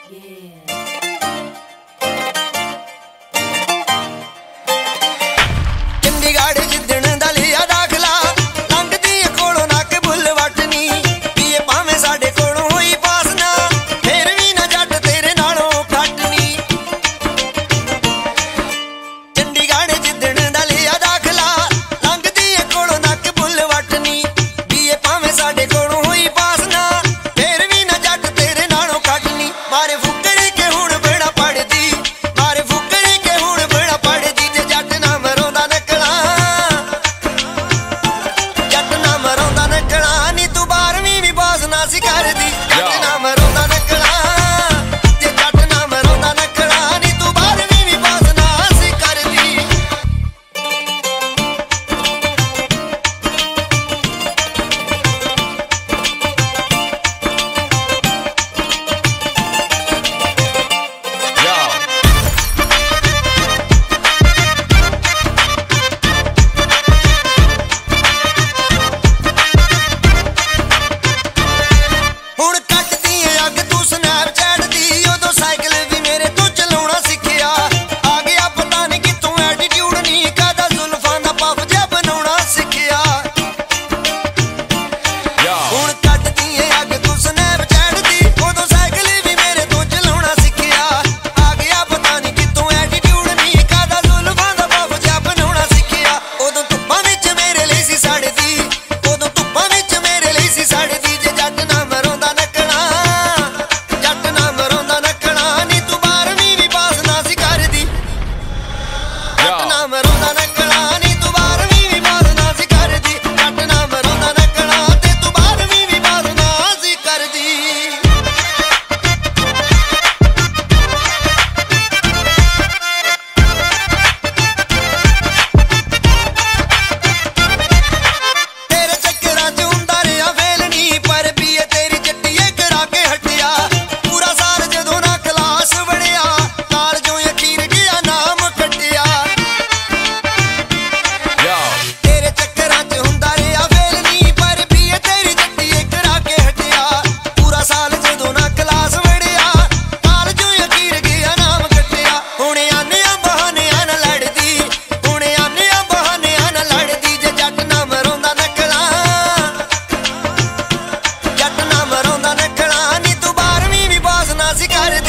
ਚੰਡੀਗੜ੍ਹ ਜਿੱਦਣ ਦਾ ਲਿਆ ਦਾਖਲਾ ਲੰਘਦੀ ਕੋਲੋਂ ਨੱਕ ਬੁੱਲ ਵਟਨੀ ਪੀਏ ਭਾਵੇਂ ਸਾਡੇ ਕੋਲੋਂ ਹੋਈ ਪਾਸ ਨਾ ਫੇਰ ਵੀ ਨਾ ਜੱਟ ਤੇਰੇ ਨਾਲੋਂ ਖੱਟਨੀ। ਚੰਡੀਗੜ੍ਹ ਜਿੱਦਣ ਦਾ ਲਿਆ ਦਾਖਲਾ ਲੰਘਦੀ ਕੋਲੋਂ ਨੱਕ ਬੁੱਲ ਵਟਨੀ ਪੀਏ ਭਾਵੇਂ ਸਾਡੇ ਕੋਲੋਂ ਹੋਈ ਪਾਸ ਨਾ ਫੇਰ ਵੀ ਨਾ ਜੱਟ ਤੇਰੇ ਨਾਲੋਂ ਖੱਟਨੀ। ਮਾਰੇ ਫੁੱਕੜੀ ਕੇ ਹੁਣ ਬੇੜਾ ਪੜਦੀ ਮਾਰੇ ਫੁੱਕੜੀ ਕੇ ਹੁਣ ਬੇੜਾ ਪੜਦੀ ਤੇ ਜੱਟ ਨਾ ਮਰੋਂਦਾ ਨਕਲਾਂ ਜੱਟ ਨਾ ਮਰੋਂਦਾ ਨਕਲਾਂ ਨੀ ਤੂੰ 12ਵੀਂ ਵੀ ਪਾਸ ਨਾ ਸੀ ਕਰਦੀ ਜੱਟ ਨਾ ਮਰੋਂਦਾ ਨਕਲਾਂ ਤੇ ਜੱਟ ਨਾ ਮਰੋਂਦਾ ਨਕਲਾਂ ਨੀ ਤੂੰ 12ਵੀਂ ਵੀ ਪਾਸ ਨਾ ਸੀ ਕਰਦੀ। ਹੁਣ ਕੱਟਦੀ ਏ ਅੱਗ ਤੂੰ ਸਨੈਪਚੈਟ ਦੀ ਉਦੋਂ ਸਾਈਕਲ ਵੀ ਮੇਰੇ ਤੋਂ ਚਲਾਉਣਾ ਸਿੱਖਿਆ ਆ ਗਿਆ ਪਤਾ ਨਹੀਂ ਕਿੱਥੋਂ ਐਟੀਟਿਊਡ ਨਹੀਂ ਕਾਹਦਾ ਜ਼ੁਲਫਾਂ ਦਾ ਪੱਫ ਜਿਹਾ ਬਣਾਉਣਾ ਸਿੱਖਿਆ। ਹੁਣ ਕੱਟਦੀ ਏ ਅੱਗ ਤੂੰ ਸਨੈਪਚੈਟ ਦੀ ਉਦੋਂ ਸਾਈਕਲ ਵੀ ਮੇਰੇ ਤੋਂ ਚਲਾਉਣਾ ਸਿੱਖਿਆ ਆ ਗਿਆ ਪਤਾ ਨਹੀਂ ਕਿੱਥੋਂ ਐਟੀਟਿਊਡ ਨਹੀਂ ਕਾਹਦਾ ਜ਼ੁਲਫਾਂ ਦਾ ਪੱਫ ਜਿਹਾ ਬਣਾਉਣਾ ਸਿੱਖਿਆ। ਉਦੋਂ ਧੁੱਪਾਂ ਵਿੱਚ ਮੇਰੇ ਲਈ ਸੀ ਸੜਦੀ ਉਦੋਂ ਧੁੱਪਾਂ ਵਿੱਚ ਮੇਰੇ ਲਈ ਸੀ ਸੜਦੀ ਜੇ ਜੱਟ ਨਾ ਮਰੋਂਦਾ ਨਕਲਾਂ ਜੱਟ ਨਾ ਮਰੋਂਦਾ ਨਕਲਾਂ ਨੀ ਤੂੰ 12ਵੀਂ ਵੀ ਪਾਸ ਨਾ ਸੀ ਕਰਦੀ ਜੱਟ ਨਾ ਮਰੋਂਦਾ ਨਕਲਾਂ ਨੀ ਤੂੰ 12ਵੀਂ ਵੀ ਪਾਸ ਨਾ ਸੀ ਕਰਦੀ ਜੱਟ ਨਾ ਮਰੋਂਦਾ ਨਕਲਾਂ ਤੇ ਤੂੰ 12ਵੀਂ ਵੀ ਪਾਸ ਨਾ ਸੀ ਕਰਦੀ। ਤੇਰੇ ਚੱਕਰਾਂ 'ਚ ਹੁੰਦਾ ਰਿਹਾ ਫੇਲ ਨੀ ਪਰ ਪੀਏ ਤੇਰੀ ਜੱਟੀਏ ਕਰਾ ਕੇ ਹਟਿਆ ਪੂਰਾ ਸਾਲ ਜਦੋਂ ਨਾ ਕਲਾਸ ਵੜਿਆ ਕਾਲਜੋਂ ਅਖੀਰ ਗਿਆ ਨਾਮ ਕੱਟਿਆ। ਤੇਰੇ ਚੱਕਰਾਂ 'ਚ ਹੁੰਦਾ ਰਿਹਾ ਫੇਲ ਨੀ ਪਰ ਪੀਏ ਤੇਰੀ ਜੱਟੀਏ ਕਰਾ ਕੇ ਹਟਿਆ ਪੂਰਾ ਸਾਲ ਜਦੋਂ ਨਾ ਕਲਾਸ ਵੜਿਆ ਕਾਲਜੋਂ ਅਖੀਰ ਗਿਆ ਨਾਮ ਕੱਟਿਆ। ਹੁਣ ਆਨਿਆਂ ਬਹਾਨਿਆਂ ਨਾਲ ਲੜਦੀ ਹੁਣ ਆਨਿਆਂ ਬਹਾਨਿਆਂ ਨਾਲ ਲੜਦੀ ਜੇ ਜੱਟ ਨਾ ਮਰੋਂਦਾ ਨਕਲਾਂ ਜੱਟ ਨਾ ਮਰੋਂਦਾ ਨਕਲਾਂ ਨੀ ਤੂੰ 12ਵੀਂ ਵੀ ਪਾਸ ਨਾ ਸੀ ਕਰਦੀ